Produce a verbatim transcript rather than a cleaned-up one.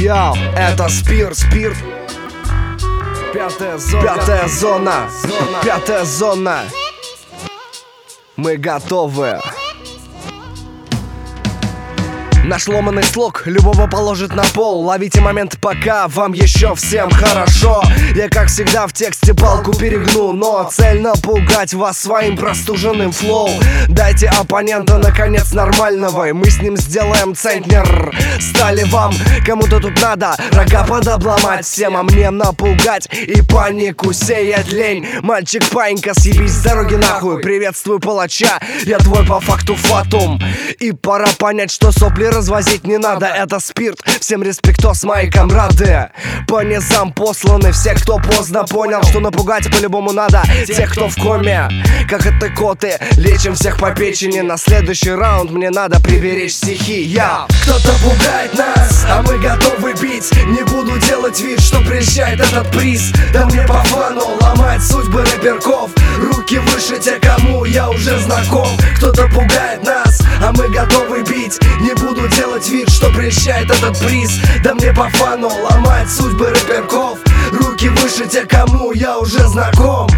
Йоу, это спирт, спирт. Пятая зона, пятая зона, зона. Пятая зона. Мы готовы. Наш ломаный слог любого положит на пол. Ловите момент, пока вам еще всем хорошо. Я, как всегда, в тексте палку перегну, но цель напугать вас своим простуженным флоу. Дайте оппонента, наконец, нормального, и мы с ним сделаем центнер. Стали вам, кому-то тут надо рога подобломать всем, а мне напугать и панику сеять лень. Мальчик, панька, съебись с дороги нахуй. Приветствую палача, я твой по факту фатум. И пора понять, что сопли развозить не надо, это спирт. Всем респектос, мои комрады. По низам посланы все, кто поздно понял, что напугать по-любому надо тех, кто в коме. Как это коты, лечим всех по печени. На следующий раунд мне надо приберечь стихи. Я кто-то пугает нас, а мы готовы бить. Не буду делать вид, что приезжает этот приз. Да мне по фану ломать судьбы рэперков. Руки выше те, кому я уже знаком. Кто-то пугает нас, а мы готовы бить. Не буду делать вид, что приезжает этот приз. Да мне по фану ломать судьбы рэперков. Руки выше те, кому я уже знаком.